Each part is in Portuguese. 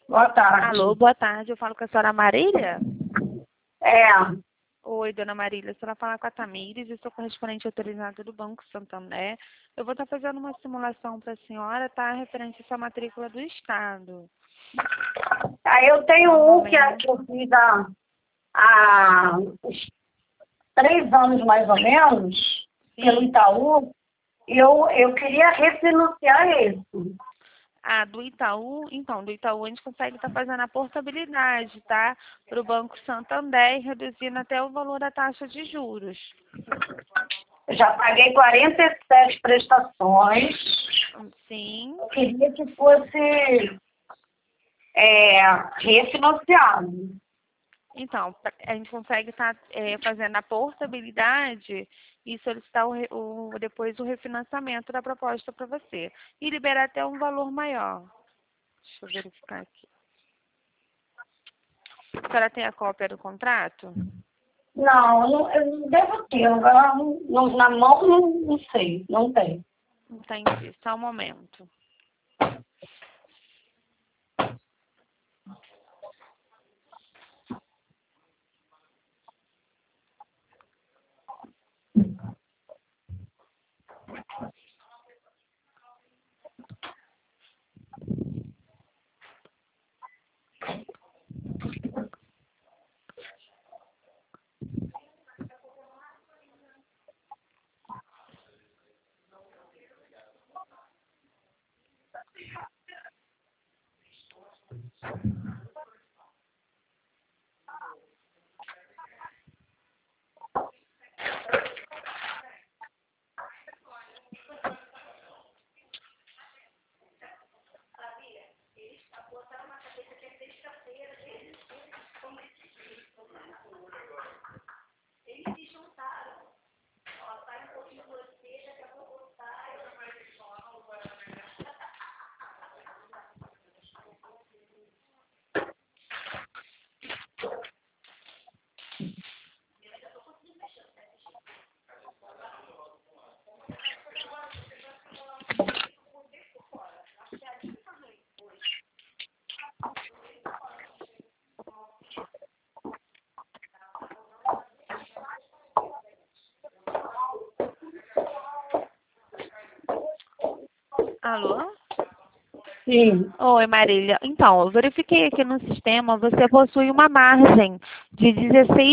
Boa tarde. Alô, boa tarde. Eu falo com a senhora Marília? É, Oi, dona Marília. A senhora fala com a Tamires, eu sou correspondente autorizada do Banco Santander. Eu vou estar fazendo uma simulação para a senhora, tá? Referente à sua matrícula do Estado. aí eu tenho que eu fiz há uns 3 anos mais ou menos, pelo Sim. Itaú, e eu queria refinanciar esse. Ah, do Itaú, então, do Itaú a gente consegue estar fazendo a portabilidade, tá? Para o Banco Santander, reduzindo até o valor da taxa de juros. Eu já paguei 47 prestações. Sim. Eu queria que fosse refinanciado. Então, a gente consegue estar fazendo a portabilidade e solicitar depois o refinanciamento da proposta para você. E liberar até um valor maior. Deixa eu verificar aqui. A senhora tem a cópia do contrato? Não, eu não devo ter. Agora, na mão, não sei, não tem. Entendi. Só um momento. Alô? Sim. Oi, Marília. Então, eu verifiquei aqui no sistema, você possui uma margem de R$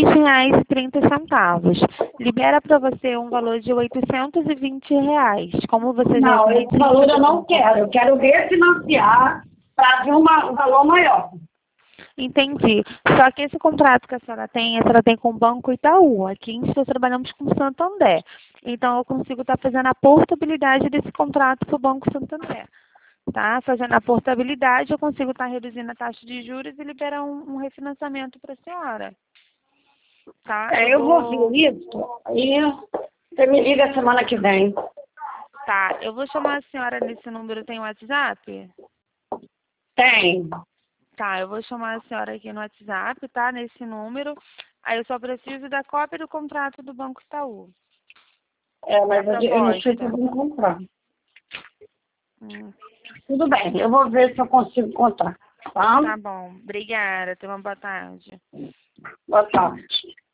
16,30. Libera para você um valor de R$ 820. Como você já Não, esse valor eu não quero. Eu quero refinanciar para vir um valor maior. Entendi. Só que esse contrato que a senhora tem com o Banco Itaú. Aqui nós trabalhamos com o Santander. Então, eu consigo estar fazendo a portabilidade desse contrato para o Banco Santander. Tá? Fazendo a portabilidade, eu consigo estar reduzindo a taxa de juros e liberar um refinanciamento para a senhora. Tá? Eu vou ver isso. Aí você me liga semana que vem. Tá, eu vou chamar a senhora nesse número, tem WhatsApp? Tem. Tá, eu vou chamar a senhora aqui no WhatsApp, tá? Nesse número. Aí eu só preciso da cópia do contrato do Banco Itaú. Da Mas eu não sei se proposta. eu vou encontrar. Hum, Tudo bem, eu vou ver se eu consigo encontrar. Tá? tá bom. Obrigada. Tenha uma boa tarde. Boa tarde.